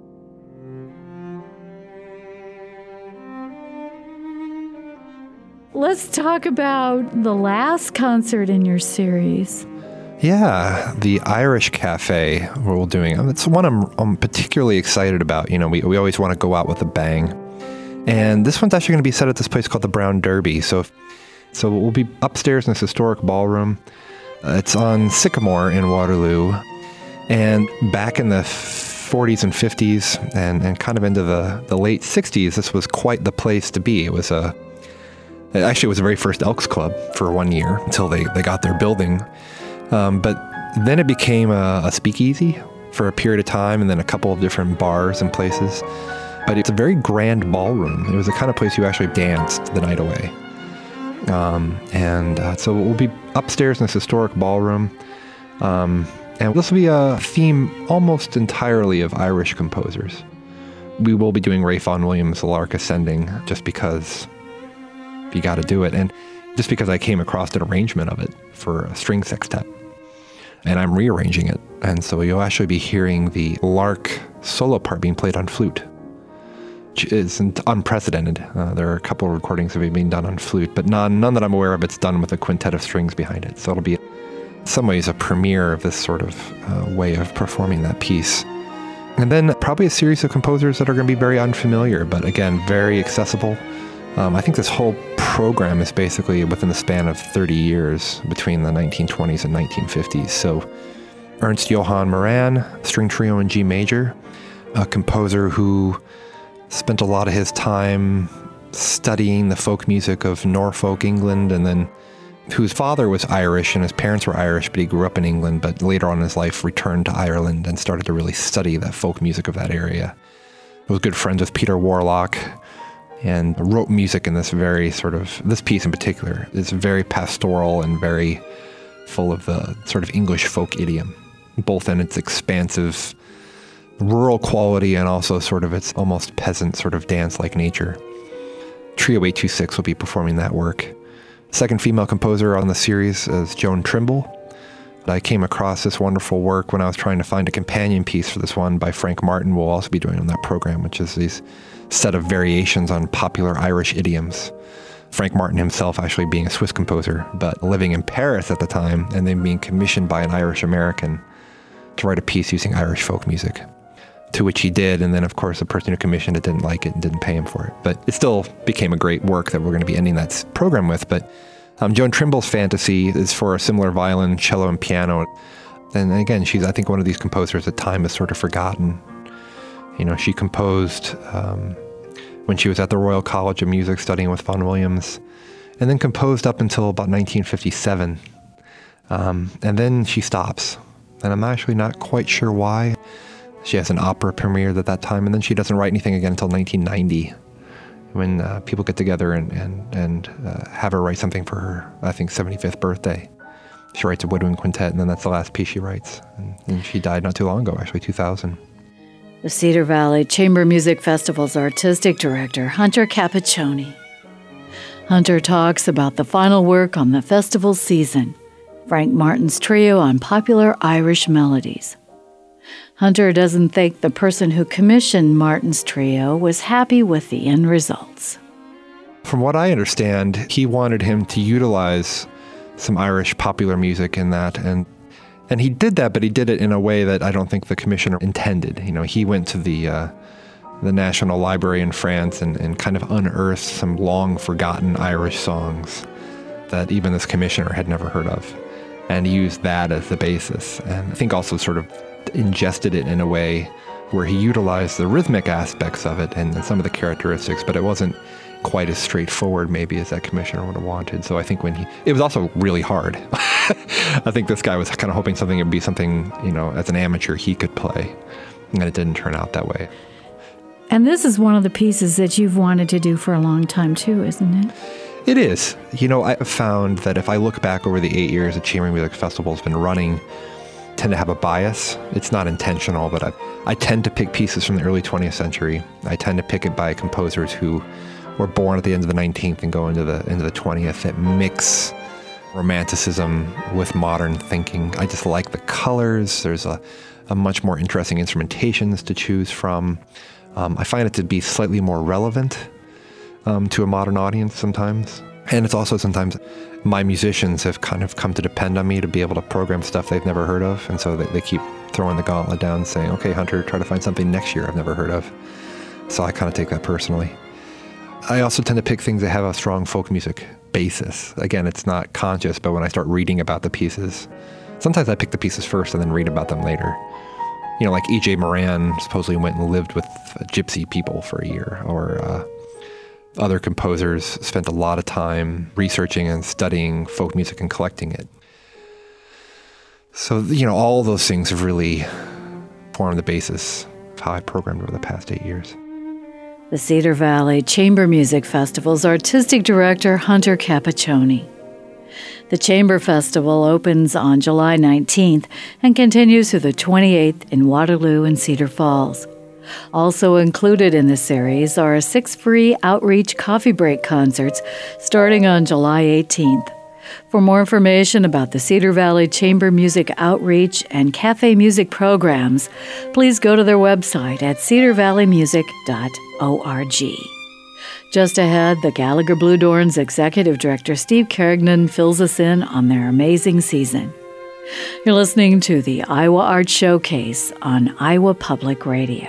Let's talk about the last concert in your series. Yeah, the Irish Cafe we're doing. It's one I'm particularly excited about. We always want to go out with a bang. And this one's actually going to be set at this place called the Brown Derby. So we'll be upstairs in this historic ballroom. It's on Sycamore in Waterloo. And back in the 40s and 50s and kind of into the late 60s, this was quite the place to be. It was the very first Elks Club for 1 year until they got their building. But then it became a speakeasy for a period of time, and then a couple of different bars and places. But it's a very grand ballroom. It was the kind of place you actually danced the night away. So we'll be upstairs in this historic ballroom. And this will be a theme almost entirely of Irish composers. We will be doing Ralph Vaughan Williams' The Lark Ascending, just because you got to do it. And just because I came across an arrangement of it for a string sextet. And I'm rearranging it. And so you'll actually be hearing the lark solo part being played on flute, which is unprecedented. There are a couple of recordings that have been done on flute, but none that I'm aware of it's done with a quintet of strings behind it. So it'll be in some ways a premiere of this sort of way of performing that piece. And then probably a series of composers that are going to be very unfamiliar, but again, very accessible. I think this whole program is basically within the span of 30 years between the 1920s and 1950s. So Ernst Johann Moran, string trio in G major, a composer who spent a lot of his time studying the folk music of Norfolk, England, and then whose father was Irish and his parents were Irish, but he grew up in England, but later on in his life returned to Ireland and started to really study the folk music of that area. He was good friends with Peter Warlock and wrote music in this this piece in particular is very pastoral and very full of the sort of English folk idiom, both in its expansive rural quality and also sort of its almost peasant sort of dance-like nature. Trio 826 will be performing that work. Second female composer on the series is Joan Trimble. I came across this wonderful work when I was trying to find a companion piece for this one by Frank Martin. We'll also be doing on that program, which is these set of variations on popular Irish idioms. Frank Martin himself actually being a Swiss composer, but living in Paris at the time and then being commissioned by an Irish American to write a piece using Irish folk music, to which he did. And then, of course, the person who commissioned it didn't like it and didn't pay him for it. But it still became a great work that we're going to be ending that program with. But Joan Trimble's fantasy is for a similar violin, cello, and piano. And again, she's, I think, one of these composers that time has sort of forgotten. She composed when she was at the Royal College of Music studying with Vaughan Williams, and then composed up until about 1957. And then she stops. And I'm actually not quite sure why. She has an opera premiered at that time, and then she doesn't write anything again until 1990, when people get together and have her write something for her, I think, 75th birthday. She writes a woodwind quintet, and then that's the last piece she writes. And she died not too long ago, actually, 2000. The Cedar Valley Chamber Music Festival's artistic director, Hunter Capiccioni. Hunter talks about the final work on the festival season, Frank Martin's trio on popular Irish melodies. Hunter doesn't think the person who commissioned Martin's trio was happy with the end results. From what I understand, he wanted him to utilize some Irish popular music in that, and he did that, but he did it in a way that I don't think the commissioner intended. He went to the National Library in France and kind of unearthed some long-forgotten Irish songs that even this commissioner had never heard of, and used that as the basis. And I think also sort of ingested it in a way where he utilized the rhythmic aspects of it and some of the characteristics, but it wasn't quite as straightforward maybe as that commissioner would have wanted. So I think it was also really hard. I think this guy was kind of hoping something would be something, as an amateur he could play, and it didn't turn out that way. And this is one of the pieces that you've wanted to do for a long time too, isn't it? It is. I found that if I look back over the 8 years that Chamber Music Festival has been running, I tend to have a bias. It's not intentional, but I tend to pick pieces from the early 20th century. I tend to pick it by composers who were born at the end of the 19th and go into the 20th that mix romanticism with modern thinking. I just like the colors. There's a much more interesting instrumentations to choose from. I find it to be slightly more relevant to a modern audience sometimes. And it's also sometimes my musicians have kind of come to depend on me to be able to program stuff they've never heard of. And so they keep throwing the gauntlet down saying, okay, Hunter, try to find something next year I've never heard of. So I kind of take that personally. I also tend to pick things that have a strong folk music basis. Again, it's not conscious, but when I start reading about the pieces, sometimes I pick the pieces first and then read about them later. Like E.J. Moran supposedly went and lived with gypsy people for a year, or other composers spent a lot of time researching and studying folk music and collecting it. So, all those things have really formed the basis of how I programmed over the past 8 years. The Cedar Valley Chamber Music Festival's artistic director, Hunter Capaccioni. The Chamber Festival opens on July 19th and continues through the 28th in Waterloo and Cedar Falls. Also included in the series are 6 free outreach coffee break concerts starting on July 18th. For more information about the Cedar Valley Chamber Music Outreach and Cafe Music programs, please go to their website at cedarvalleymusic.org. Just ahead, the Gallagher Blue Dorn's executive director, Steve Carignan, fills us in on their amazing season. You're listening to the Iowa Art Showcase on Iowa Public Radio.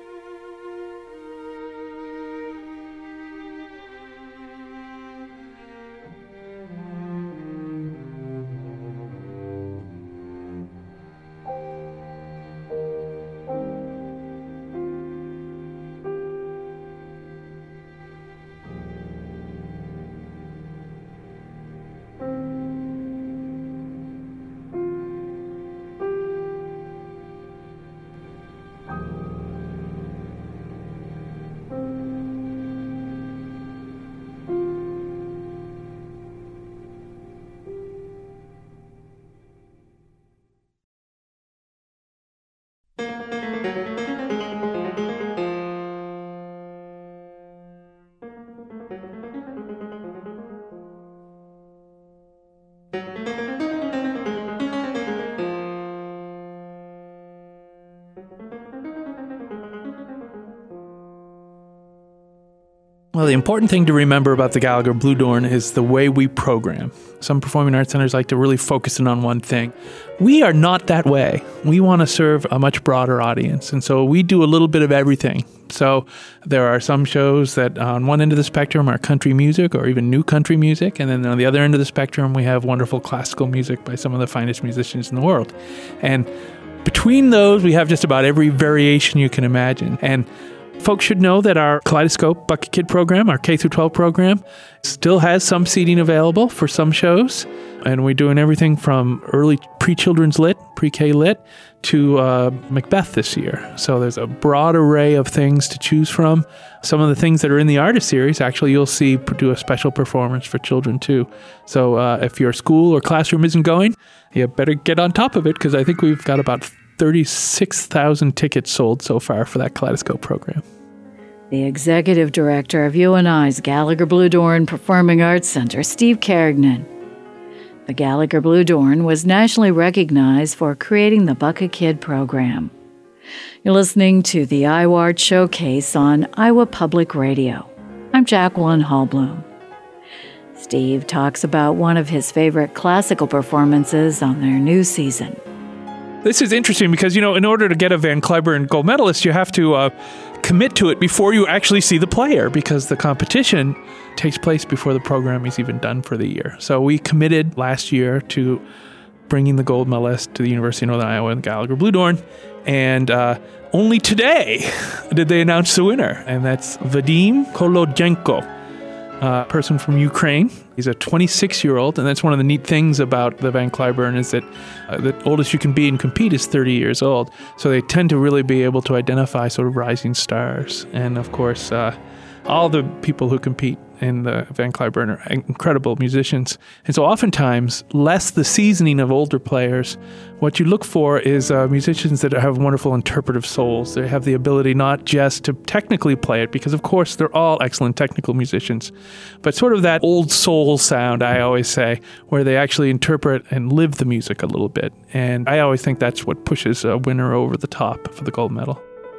Well, the important thing to remember about the Gallagher Blue Dorn is the way we program. Some performing arts centers like to really focus in on one thing. We are not that way. We want to serve a much broader audience, and so we do a little bit of everything. So there are some shows that on one end of the spectrum are country music or even new country music, and then on the other end of the spectrum we have wonderful classical music by some of the finest musicians in the world. And between those we have just about every variation you can imagine. And folks should know that our Kaleidoscope Bucket Kid program, our K-12 program, still has some seating available for some shows. And we're doing everything from early pre-children's lit, pre-K lit, to Macbeth this year. So there's a broad array of things to choose from. Some of the things that are in the artist series, actually, you'll see do a special performance for children, too. So if your school or classroom isn't going, you better get on top of it, because I think we've got about 36,000 tickets sold so far for that Kaleidoscope program. The executive director of UNI's Gallagher Blue Dorn Performing Arts Center, Steve Carignan. The Gallagher Blue Dorn was nationally recognized for creating the Bucket Kid program. You're listening to the IWARD Showcase on Iowa Public Radio. I'm Jacqueline Hallblum. Steve talks about one of his favorite classical performances on their new season. This is interesting because, in order to get a Van Cliburn gold medalist, you have to commit to it before you actually see the player, because the competition takes place before the program is even done for the year. So we committed last year to bringing the gold medalist to the University of Northern Iowa in the Gallagher Blue Dorn, and only today did they announce the winner, and that's Vadim Kolodchenko, a person from Ukraine. He's a 26-year-old, and that's one of the neat things about the Van Cliburn is that the oldest you can be and compete is 30 years old. So they tend to really be able to identify sort of rising stars. And of course, all the people who compete in the Van Cliburn are incredible musicians. And so oftentimes, less the seasoning of older players, what you look for is musicians that have wonderful interpretive souls. They have the ability not just to technically play it, because of course they're all excellent technical musicians, but sort of that old soul sound, I always say, where they actually interpret and live the music a little bit. And I always think that's what pushes a winner over the top for the gold medal.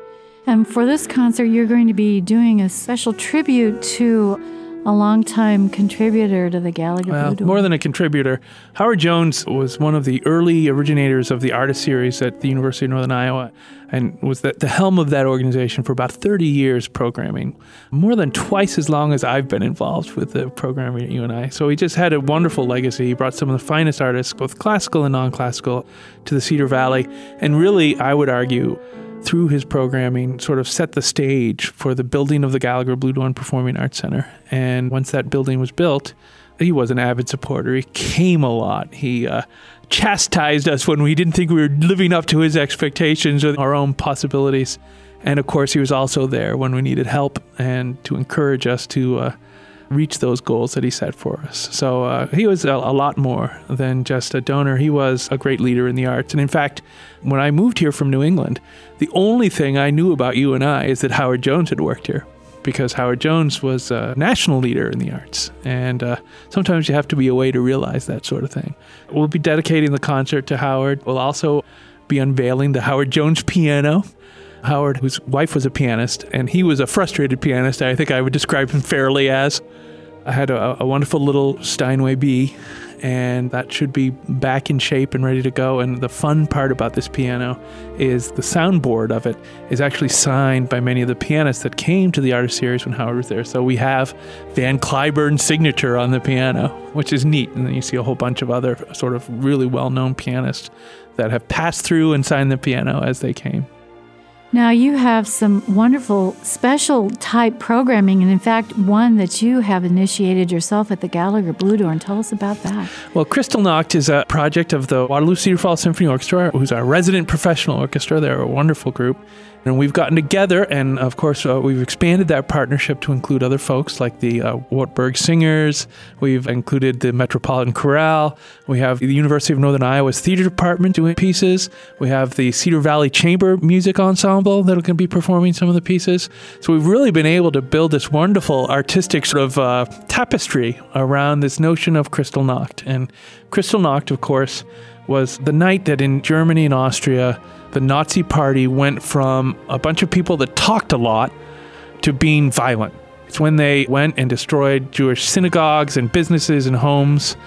And for this concert, you're going to be doing a special tribute to a longtime contributor to the Gallagher Blue Dorn. More than a contributor, Howard Jones was one of the early originators of the Artist Series at the University of Northern Iowa, and was the helm of that organization for about 30 years programming, more than twice as long as I've been involved with the programming at UNI. So he just had a wonderful legacy. He brought some of the finest artists, both classical and non-classical, to the Cedar Valley, and really, I would argue, through his programming, sort of set the stage for the building of the Gallagher Blue Dorn Performing Arts Center. And once that building was built, he was an avid supporter. He came a lot. He chastised us when we didn't think we were living up to his expectations or our own possibilities. And of course, he was also there when we needed help and to encourage us to reach those goals that he set for us. So he was a lot more than just a donor. He was a great leader in the arts. And in fact, when I moved here from New England, the only thing I knew about UNI is that Howard Jones had worked here, because Howard Jones was a national leader in the arts. And sometimes you have to be away to realize that sort of thing. We'll be dedicating the concert to Howard. We'll also be unveiling the Howard Jones piano. Howard, whose wife was a pianist, and he was a frustrated pianist, I think I would describe him fairly as. I had a wonderful little Steinway B, and that should be back in shape and ready to go. And the fun part about this piano is the soundboard of it is actually signed by many of the pianists that came to the Artist Series when Howard was there. So we have Van Cliburn's signature on the piano, which is neat. And then you see a whole bunch of other sort of really well-known pianists that have passed through and signed the piano as they came. Now, you have some wonderful special type programming, and in fact, one that you have initiated yourself at the Gallagher Blue Dorn. Tell us about that. Well, Kristallnacht is a project of the Waterloo Cedar Falls Symphony Orchestra, who's our resident professional orchestra. They're a wonderful group. And we've gotten together, and of course, we've expanded that partnership to include other folks like the Wartburg Singers. We've included the Metropolitan Chorale. We have the University of Northern Iowa's theater department doing pieces. We have the Cedar Valley Chamber Music Ensemble that are going to be performing some of the pieces. So we've really been able to build this wonderful artistic sort of tapestry around this notion of Kristallnacht. And Kristallnacht, of course, was the night that in Germany and Austria, the Nazi Party went from a bunch of people that talked a lot to being violent. It's when they went and destroyed Jewish synagogues and businesses and homes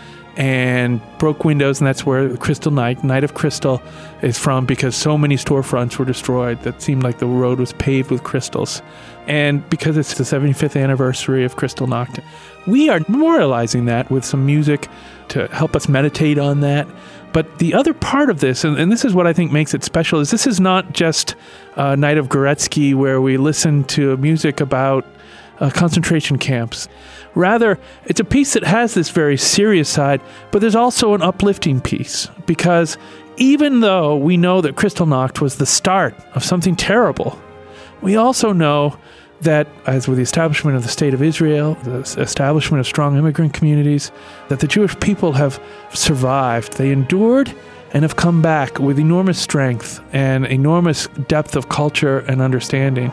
and broke windows, and that's where Kristallnacht, Night of Crystal, is from, because so many storefronts were destroyed that seemed like the road was paved with crystals. And because it's the 75th anniversary of Kristallnacht, we are memorializing that with some music to help us meditate on that. But the other part of this, and this is what I think makes it special, is this is not just a night of Gorecki where we listen to music about concentration camps. Rather, it's a piece that has this very serious side, but there's also an uplifting piece, because even though we know that Kristallnacht was the start of something terrible, we also know that, as with the establishment of the State of Israel, the establishment of strong immigrant communities, that the Jewish people have survived. They endured and have come back with enormous strength and enormous depth of culture and understanding.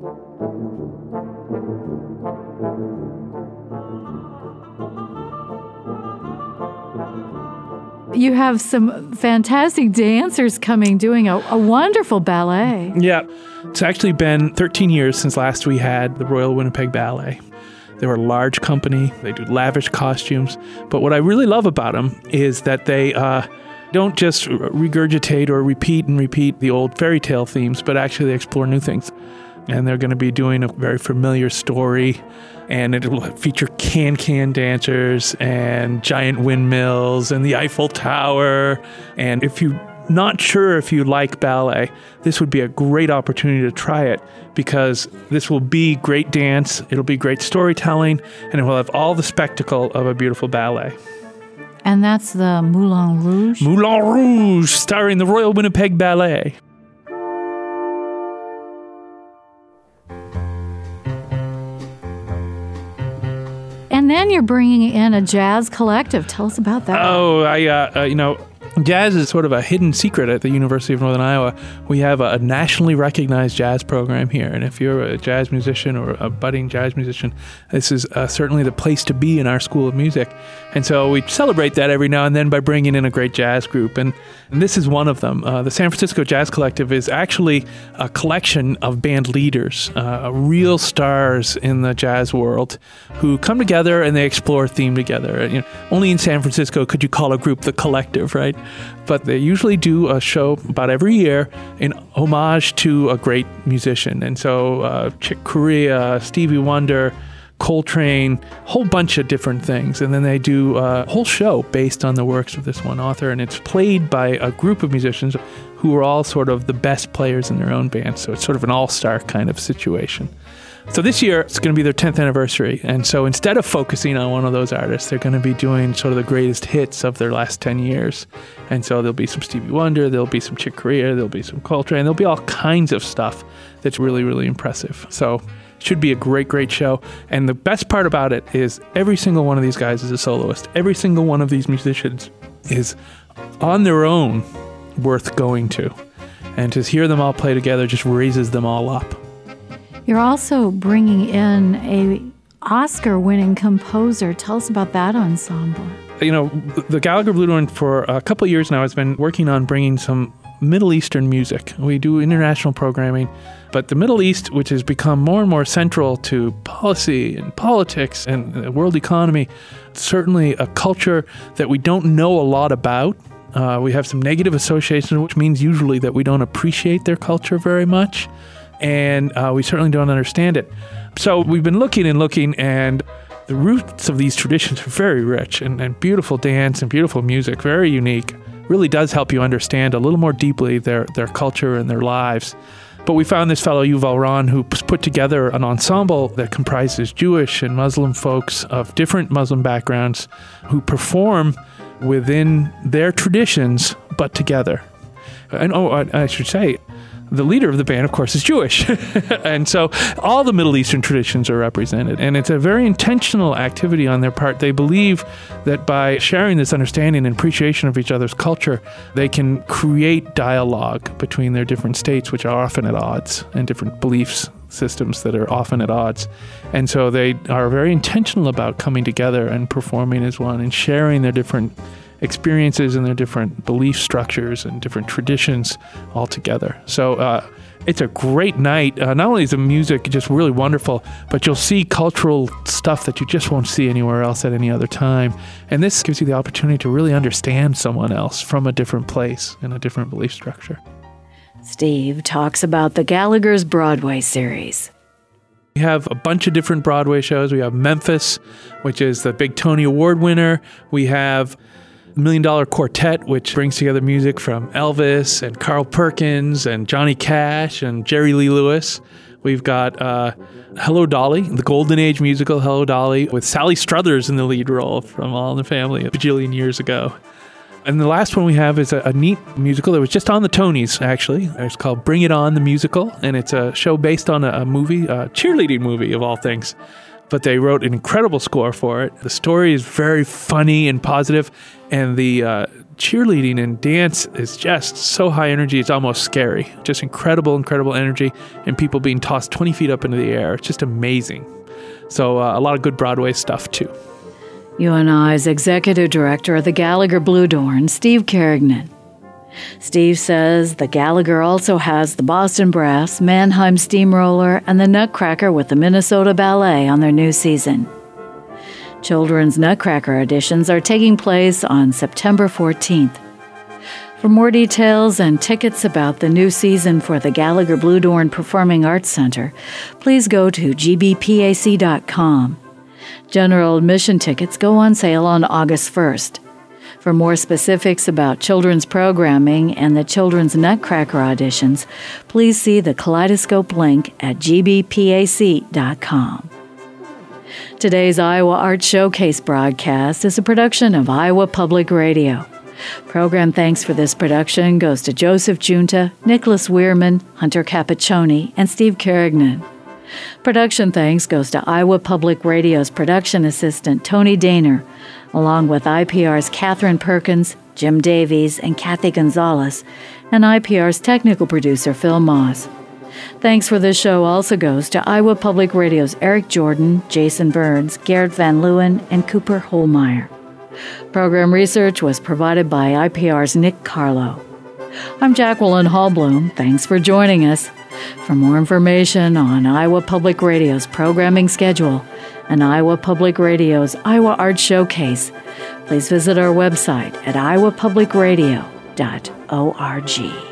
You have some fantastic dancers coming, doing a wonderful ballet. Yeah. It's actually been 13 years since last we had the Royal Winnipeg Ballet. They were a large company. They do lavish costumes. But what I really love about them is that they don't just regurgitate or repeat the old fairy tale themes, but actually they explore new things. And they're going to be doing a very familiar story, and it will feature can-can dancers and giant windmills and the Eiffel Tower. And if you're not sure if you like ballet, this would be a great opportunity to try it, because this will be great dance, it'll be great storytelling, and it will have all the spectacle of a beautiful ballet. And that's the Moulin Rouge? Moulin Rouge, starring the Royal Winnipeg Ballet. And then you're bringing in a jazz collective. Tell us about that. Oh, jazz is sort of a hidden secret at the University of Northern Iowa. We have a nationally recognized jazz program here. And if you're a jazz musician or a budding jazz musician, this is certainly the place to be in our School of Music. And so we celebrate that every now and then by bringing in a great jazz group. And this is one of them. The San Francisco Jazz Collective is actually a collection of band leaders, real stars in the jazz world, who come together and they explore a theme together. Only in San Francisco could you call a group the Collective, right? But they usually do a show about every year in homage to a great musician. And so Chick Corea, Stevie Wonder, Coltrane, a whole bunch of different things. And then they do a whole show based on the works of this one author. And it's played by a group of musicians who are all sort of the best players in their own band. So it's sort of an all-star kind of situation. So this year, it's going to be their 10th anniversary. And so instead of focusing on one of those artists, they're going to be doing sort of the greatest hits of their last 10 years. And so there'll be some Stevie Wonder, there'll be some Chick Corea, there'll be some Coltrane, there'll be all kinds of stuff that's really, really impressive. So it should be a great, great show. And the best part about it is every single one of these guys is a soloist. Every single one of these musicians is on their own worth going to. And to hear them all play together just raises them all up. You're also bringing in a Oscar-winning composer. Tell us about that ensemble. The Gallagher Bluedorn for a couple of years now has been working on bringing some Middle Eastern music. We do international programming, but the Middle East, which has become more and more central to policy and politics and the world economy, certainly a culture that we don't know a lot about. We have some negative associations, which means usually that we don't appreciate their culture very much. And we certainly don't understand it. So we've been looking, and the roots of these traditions are very rich, and beautiful dance and beautiful music, very unique. Really does help you understand a little more deeply their culture and their lives. But we found this fellow, Yuval Ron, who put together an ensemble that comprises Jewish and Muslim folks of different Muslim backgrounds who perform within their traditions, but together. And I should say, the leader of the band, of course, is Jewish. And so all the Middle Eastern traditions are represented. And it's a very intentional activity on their part. They believe that by sharing this understanding and appreciation of each other's culture, they can create dialogue between their different states, which are often at odds, and different beliefs systems that are often at odds. And so they are very intentional about coming together and performing as one and sharing their different experiences and their different belief structures and different traditions all together. So it's a great night. Not only is the music just really wonderful, but you'll see cultural stuff that you just won't see anywhere else at any other time. And this gives you the opportunity to really understand someone else from a different place and a different belief structure. Steve talks about the Gallagher's Broadway series. We have a bunch of different Broadway shows. We have Memphis, which is the big Tony Award winner. We have $1 Million Quartet, which brings together music from Elvis and Carl Perkins and Johnny Cash and Jerry Lee Lewis. We've got Hello Dolly, the Golden Age musical Hello Dolly, with Sally Struthers in the lead role from All in the Family a bajillion years ago. And the last one we have is a neat musical that was just on the Tonys, actually. It's called Bring It On, the Musical, and it's a show based on a movie, a cheerleading movie of all things. But they wrote an incredible score for it. The story is very funny and positive, And the cheerleading and dance is just so high energy, it's almost scary. Just incredible, incredible energy, and people being tossed 20 feet up into the air. It's just amazing. So a lot of good Broadway stuff, too. UNI's Executive Director of the Gallagher Bluedorn, Steve Carignan. Steve says the Gallagher also has the Boston Brass, Mannheim Steamroller, and the Nutcracker with the Minnesota Ballet on their new season. Children's Nutcracker auditions are taking place on September 14th. For more details and tickets about the new season for the Gallagher Bluedorn Performing Arts Center, please go to gbpac.com. General admission tickets go on sale on August 1st. For more specifics about children's programming and the Children's Nutcracker auditions, please see the Kaleidoscope link at gbpac.com. Today's Iowa Art Showcase broadcast is a production of Iowa Public Radio. Program thanks for this production goes to Joseph Junta, Nicholas Weirman, Hunter Capiccioni, and Steve Carignan. Production thanks goes to Iowa Public Radio's production assistant, Tony Daner, along with IPR's Catherine Perkins, Jim Davies, and Kathy Gonzalez, and IPR's technical producer, Phil Moss. Thanks for this show also goes to Iowa Public Radio's Eric Jordan, Jason Burns, Garrett Van Leeuwen, and Cooper Holmeyer. Program research was provided by IPR's Nick Carlo. I'm Jacqueline Hallblum. Thanks for joining us. For more information on Iowa Public Radio's programming schedule and Iowa Public Radio's Iowa Art Showcase, please visit our website at iowapublicradio.org.